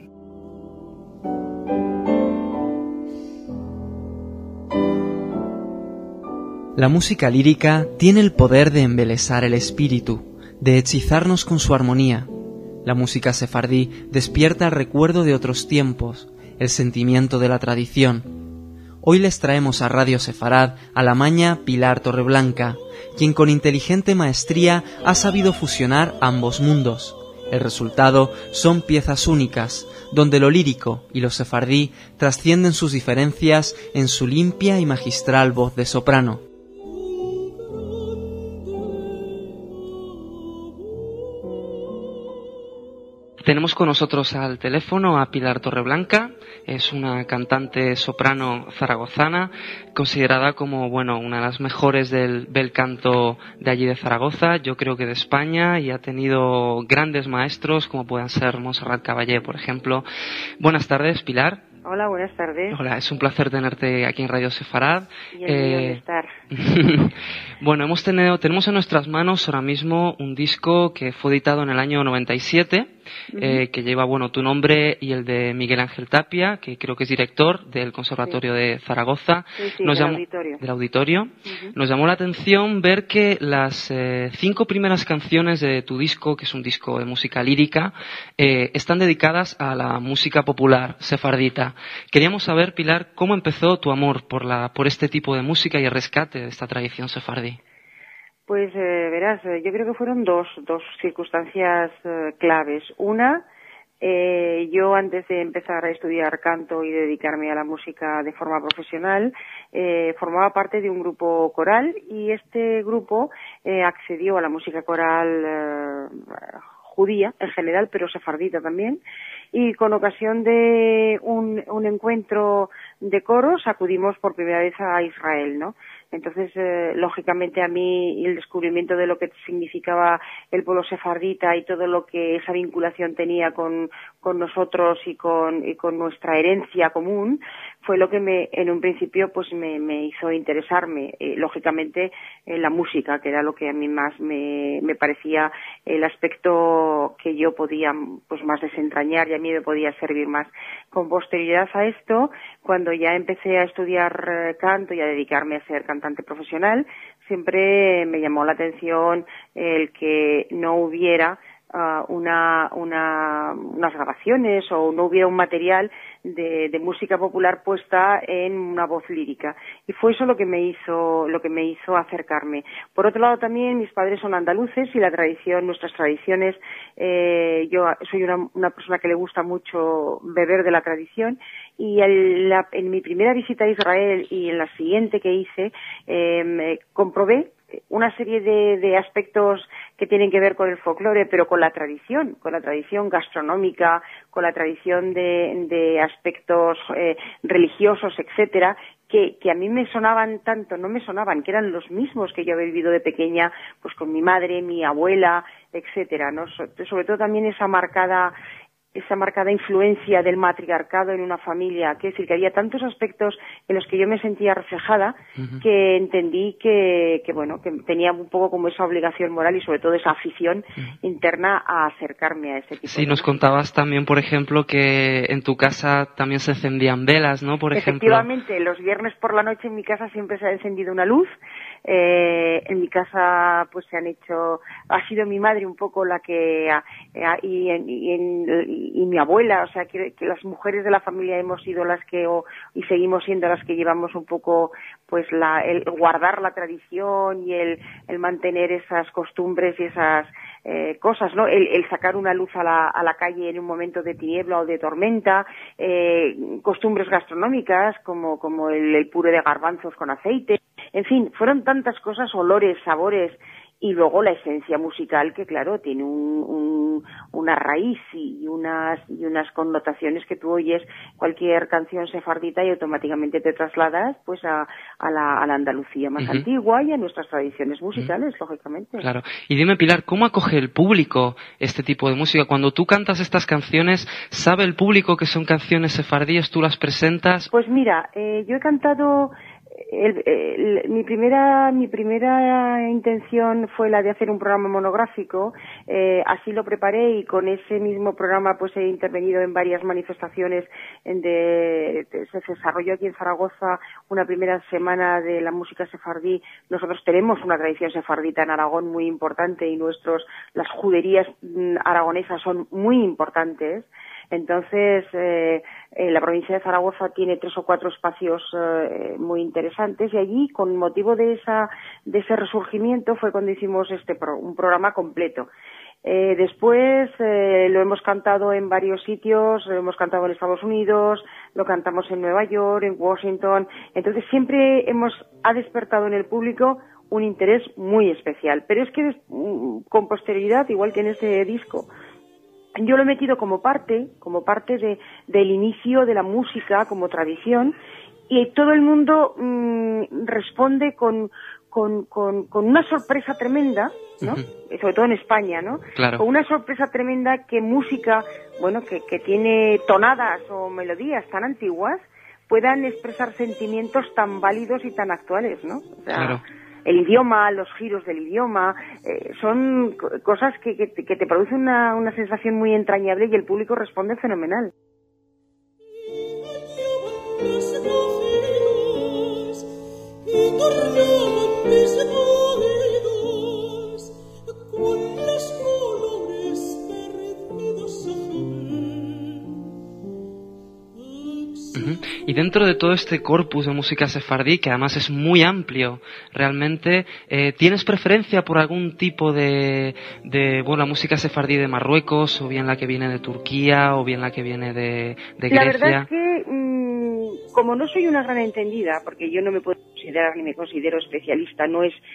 La música lírica tiene el poder de embelesar el espíritu, de hechizarnos con su armonía. La música sefardí despierta el recuerdo de otros tiempos, el sentimiento de la tradición. Hoy les traemos a Radio Sefarad a la maña Pilar Torreblanca, quien con inteligente maestría ha sabido fusionar ambos mundos. El resultado son piezas únicas, donde lo lírico y lo sefardí trascienden sus diferencias en su limpia y magistral voz de soprano. Tenemos con nosotros al teléfono a Pilar Torreblanca. Es una cantante soprano zaragozana, considerada como, una de las mejores del bel canto de allí de Zaragoza, yo creo que de España, y ha tenido grandes maestros como puedan ser Montserrat Caballé, por ejemplo. Buenas tardes, Pilar.
Hola, buenas tardes.
Hola, es un placer tenerte aquí en Radio Sefarad.
Y el mío de estar.
Bueno, tenemos en nuestras manos ahora mismo un disco que fue editado en el año 97, que lleva, tu nombre y el de Miguel Ángel Tapia, que creo que es director del Conservatorio de Zaragoza. Del auditorio. Nos llamó la atención ver que las 5 primeras canciones de tu disco, que es un disco de música lírica, están dedicadas a la música popular sefardita. Queríamos saber, Pilar, cómo empezó tu amor por este tipo de música y el rescate de esta tradición sefardí.
Pues verás, yo creo que fueron dos circunstancias claves. Una, yo antes de empezar a estudiar canto y dedicarme a la música de forma profesional, formaba parte de un grupo coral y este grupo accedió a la música coral judía en general, pero sefardita también, y con ocasión de un encuentro de coros acudimos por primera vez a Israel, ¿no? Entonces, lógicamente a mí el descubrimiento de lo que significaba el pueblo sefardita y todo lo que esa vinculación tenía con nosotros y con nuestra herencia común fue lo que en un principio pues me hizo interesarme, lógicamente la música, que era lo que a mí más me parecía el aspecto que yo podía pues más desentrañar y a mí me podía servir más. Con posterioridad a esto, cuando ya empecé a estudiar canto y a dedicarme a ser cantante profesional, siempre me llamó la atención el que no hubiera unas grabaciones o no hubiera un material de música popular puesta en una voz lírica, y fue eso lo que me hizo acercarme. Por otro lado, también mis padres son andaluces y nuestras tradiciones, yo soy una persona que le gusta mucho beber de la tradición, y en mi primera visita a Israel y en la siguiente que hice comprobé una serie de aspectos que tienen que ver con el folclore, pero con la tradición gastronómica, con la tradición de aspectos religiosos, que a mí me sonaban tanto, no me sonaban, que eran los mismos que yo había vivido de pequeña, pues con mi madre, mi abuela, etcétera, ¿no? Sobre todo también esa marcada influencia del matriarcado en una familia, que es decir, que había tantos aspectos en los que yo me sentía reflejada, que entendí que tenía un poco como esa obligación moral y sobre todo esa afición interna a acercarme a ese tipo de música.
Nos contabas también, por ejemplo, que en tu casa también se encendían velas, ¿no? Por ejemplo.
Efectivamente, los viernes por la noche en mi casa siempre se ha encendido una luz. En mi casa pues ha sido mi madre un poco la que y mi abuela, o sea que las mujeres de la familia hemos sido las que y seguimos siendo las que llevamos un poco pues el guardar la tradición y el mantener esas costumbres y esas cosas, ¿no? El sacar una luz a la calle en un momento de tiniebla o de tormenta, costumbres gastronómicas como el puré de garbanzos con aceite, en fin, fueron tantas cosas, olores, sabores, y luego la esencia musical que, claro, tiene una raíz y unas connotaciones que tú oyes cualquier canción sefardita y automáticamente te trasladas pues a la Andalucía más antigua y a nuestras tradiciones musicales, lógicamente.
Claro. Y dime, Pilar, ¿cómo acoge el público este tipo de música? Cuando tú cantas estas canciones, ¿sabe el público que son canciones sefardíes? ¿Tú las presentas?
Pues mira, yo he cantado... Mi primera intención fue la de hacer un programa monográfico, así lo preparé y con ese mismo programa pues he intervenido en varias manifestaciones se desarrolló aquí en Zaragoza una primera semana de la música sefardí. Nosotros tenemos una tradición sefardita en Aragón muy importante y las juderías aragonesas son muy importantes. Entonces, la provincia de Zaragoza tiene 3 o 4 espacios muy interesantes y allí, con motivo de ese resurgimiento, fue cuando hicimos un programa completo. Después lo hemos cantado en varios sitios, lo hemos cantado en Estados Unidos, lo cantamos en Nueva York, en Washington. Entonces siempre ha despertado en el público un interés muy especial. Pero es que con posterioridad, igual que en ese disco, yo lo he metido como parte del inicio de la música como tradición, y todo el mundo responde con con una sorpresa tremenda, ¿no? Sobre todo en España, ¿no?
Claro.
Con una sorpresa tremenda que música, bueno, que tiene tonadas o melodías tan antiguas, puedan expresar sentimientos tan válidos y tan actuales, ¿no? O sea,
claro.
El idioma, los giros del idioma, son cosas que te producen una sensación muy entrañable y el público responde fenomenal.
Y dentro de todo este corpus de música sefardí, que además es muy amplio, realmente, ¿tienes preferencia por algún tipo de la música sefardí de Marruecos, o bien la que viene de Turquía, o bien la que viene de Grecia?
La verdad es que, como no soy una gran entendida, porque yo no me puedo considerar ni me considero especialista, no es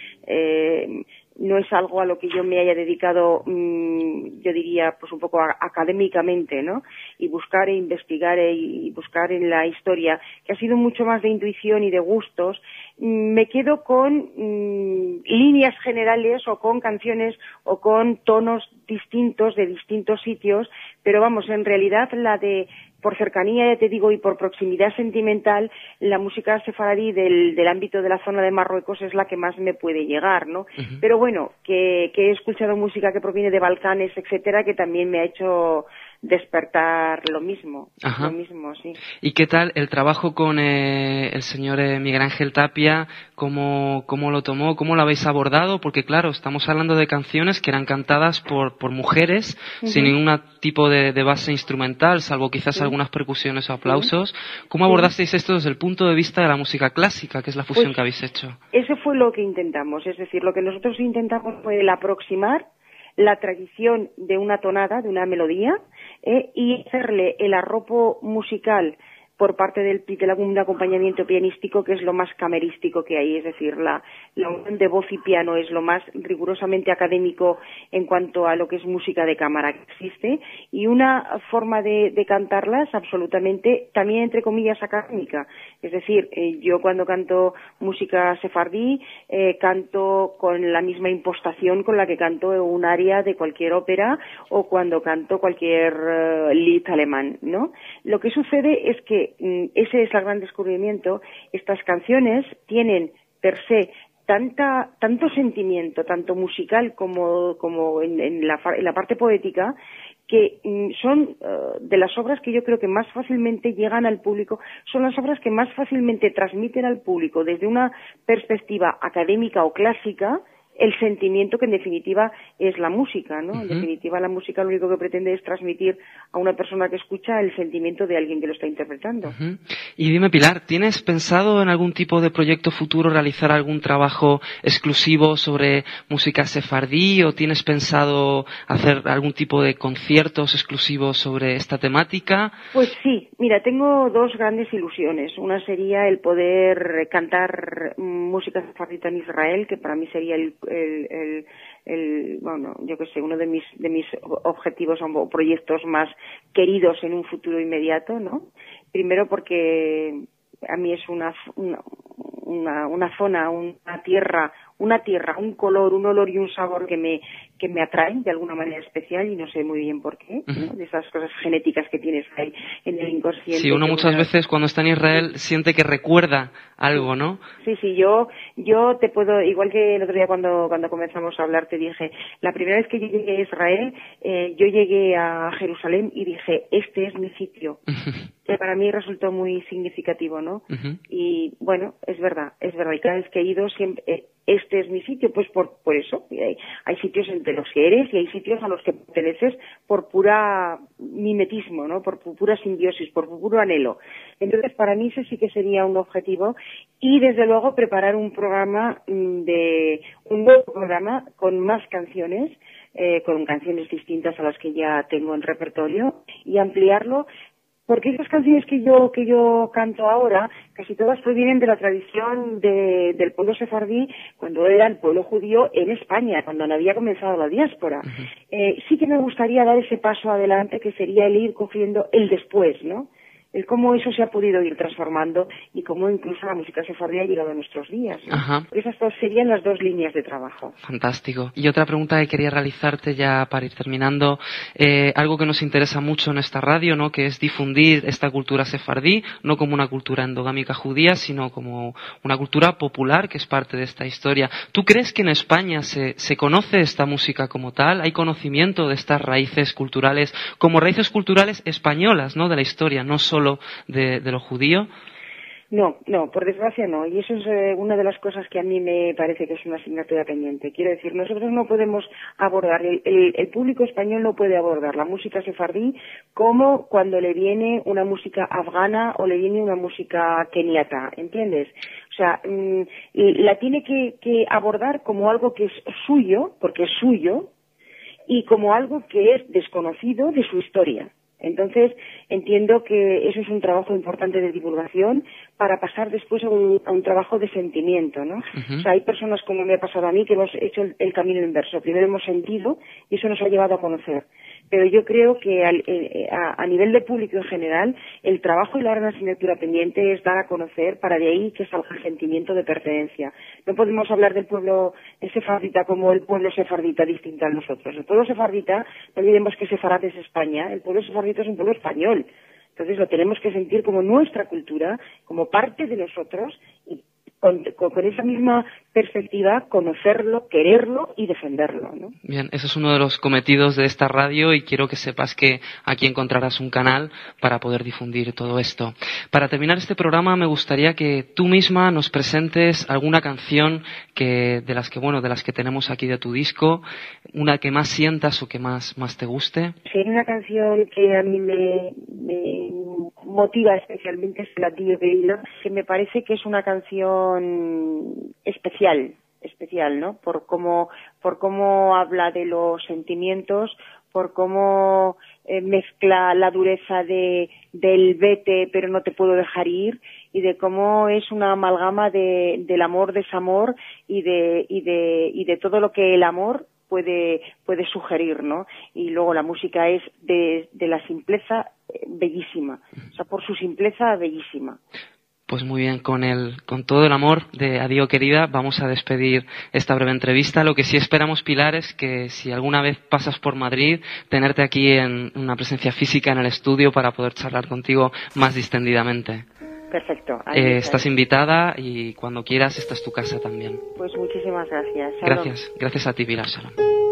algo a lo que yo me haya dedicado, yo diría, pues un poco académicamente, ¿no? Y buscar e investigar y buscar en la historia, que ha sido mucho más de intuición y de gustos. Me quedo con líneas generales o con canciones o con tonos distintos de distintos sitios, pero vamos, en realidad por cercanía, ya te digo, y por proximidad sentimental, la música sefaradí del ámbito de la zona de Marruecos es la que más me puede llegar, ¿no? Uh-huh. Pero bueno, que he escuchado música que proviene de Balcanes, etcétera, que también me ha hecho despertar lo mismo.
Ajá.
Lo mismo, sí.
¿Y qué tal el trabajo con el señor Miguel Ángel Tapia? ¿Cómo lo tomó? ¿Cómo lo habéis abordado? Porque claro, estamos hablando de canciones que eran cantadas por mujeres, uh-huh, sin ningún tipo de base instrumental, salvo quizás sí, algunas percusiones o aplausos. Sí. ¿Cómo abordasteis esto desde el punto de vista de la música clásica, que es la fusión que habéis hecho?
Eso fue lo que intentamos, es decir, lo que nosotros intentamos fue el aproximar la tradición de una tonada, de una melodía, y hacerle el arropo musical por parte de un acompañamiento pianístico que es lo más camerístico que hay, es decir, la unión de voz y piano es lo más rigurosamente académico en cuanto a lo que es música de cámara que existe, y una forma de cantarlas absolutamente, también entre comillas, académica. Es decir, yo cuando canto música sefardí, canto con la misma impostación con la que canto un aria de cualquier ópera o cuando canto cualquier lied alemán, ¿no? Lo que sucede es que ese es el gran descubrimiento. Estas canciones tienen per se tanto sentimiento, tanto musical como en la parte poética, que son de las obras que yo creo que más fácilmente llegan al público, son las obras que más fácilmente transmiten al público desde una perspectiva académica o clásica el sentimiento que en definitiva es la música, ¿no? Uh-huh. En definitiva la música lo único que pretende es transmitir a una persona que escucha el sentimiento de alguien que lo está interpretando.
Uh-huh. Y dime, Pilar, ¿tienes pensado en algún tipo de proyecto futuro realizar algún trabajo exclusivo sobre música sefardí, o tienes pensado hacer algún tipo de conciertos exclusivos sobre esta temática?
Pues sí, mira, tengo dos grandes ilusiones. Una sería el poder cantar música sefardita en Israel, que para mí sería bueno, yo que sé, uno de mis objetivos o proyectos más queridos en un futuro inmediato, ¿no? Primero porque a mí es una zona, una tierra, un color, un olor y un sabor que me atraen de alguna manera especial, y no sé muy bien por qué, ¿no? De esas cosas genéticas que tienes ahí en el inconsciente.
Sí, uno muchas veces cuando está en Israel siente que recuerda algo, ¿no?
Sí, yo te puedo, igual que el otro día cuando comenzamos a hablar te dije, la primera vez que yo llegué a Israel, yo llegué a Jerusalén y dije, este es mi sitio. Que para mí resultó muy significativo, ¿no? Uh-huh. Y bueno, es verdad, y cada vez que he ido siempre, este es mi sitio, pues por eso, hay sitios entre los que eres y hay sitios a los que perteneces por pura mimetismo, ¿no? Por pura simbiosis, por puro anhelo. Entonces, para mí ese sí que sería un objetivo, y desde luego preparar un nuevo programa con más canciones, con canciones distintas a las que ya tengo en repertorio, y ampliarlo. Porque esas canciones que yo canto ahora, casi todas provienen de la tradición del pueblo sefardí cuando era el pueblo judío en España, cuando no había comenzado la diáspora. Uh-huh. Sí que me gustaría dar ese paso adelante, que sería el ir cogiendo el después, ¿no? el cómo eso se ha podido ir transformando y cómo incluso la música sefardí ha llegado a nuestros días, ¿no?
Ajá.
Esas dos serían las dos líneas de trabajo.
Fantástico. Y otra pregunta que quería realizarte ya para ir terminando, algo que nos interesa mucho en esta radio, ¿no?, que es difundir esta cultura sefardí, no como una cultura endogámica judía, sino como una cultura popular que es parte de esta historia. ¿Tú crees que en España se conoce esta música como tal? ¿Hay conocimiento de estas raíces culturales como raíces culturales españolas, ¿no?, de la historia, no solo de lo judío?
No, por desgracia no, y eso es una de las cosas que a mí me parece que es una asignatura pendiente. Quiero decir, nosotros no podemos abordar, el público español no puede abordar la música sefardí como cuando le viene una música afgana o le viene una música keniata, ¿entiendes? O sea, la tiene que abordar como algo que es suyo, porque es suyo, y como algo que es desconocido de su historia. Entonces, entiendo que eso es un trabajo importante de divulgación para pasar después a un trabajo de sentimiento, ¿no?
Uh-huh.
O sea, hay personas, como me ha pasado a mí, que hemos hecho el camino inverso. Primero hemos sentido y eso nos ha llevado a conocer. Pero yo creo que a nivel de público en general, el trabajo y la gran asignatura pendiente es dar a conocer para de ahí que salga el sentimiento de pertenencia. No podemos hablar del pueblo sefardita como el pueblo sefardita distinto a nosotros. El pueblo sefardita, no olvidemos que Sefarad es España, el pueblo sefardita es un pueblo español. Entonces lo tenemos que sentir como nuestra cultura, como parte de nosotros y con esa misma perspectiva, conocerlo, quererlo y defenderlo, ¿no?
Bien, ese es uno de los cometidos de esta radio y quiero que sepas que aquí encontrarás un canal para poder difundir todo esto. Para terminar este programa me gustaría que tú misma nos presentes alguna canción de las que tenemos aquí de tu disco, una que más sientas o que más te guste.
Si hay una canción que a mí me motiva especialmente es la Dio Querida, que me parece que es una canción especial, ¿no? Por cómo habla de los sentimientos, por cómo mezcla la dureza del vete pero no te puedo dejar ir, y de cómo es una amalgama del amor, desamor y de todo lo que el amor puede sugerir, ¿no? Y luego la música es de la simpleza bellísima, o sea, por su simpleza bellísima.
Pues muy bien, con todo el amor de Adiós Querida vamos a despedir esta breve entrevista. Lo que sí esperamos, Pilar, es que si alguna vez pasas por Madrid, tenerte aquí en una presencia física en el estudio para poder charlar contigo más distendidamente.
Perfecto.
Estás invitada y cuando quieras esta es tu casa también.
Pues muchísimas gracias. Shalom.
Gracias a ti, Pilar. Shalom.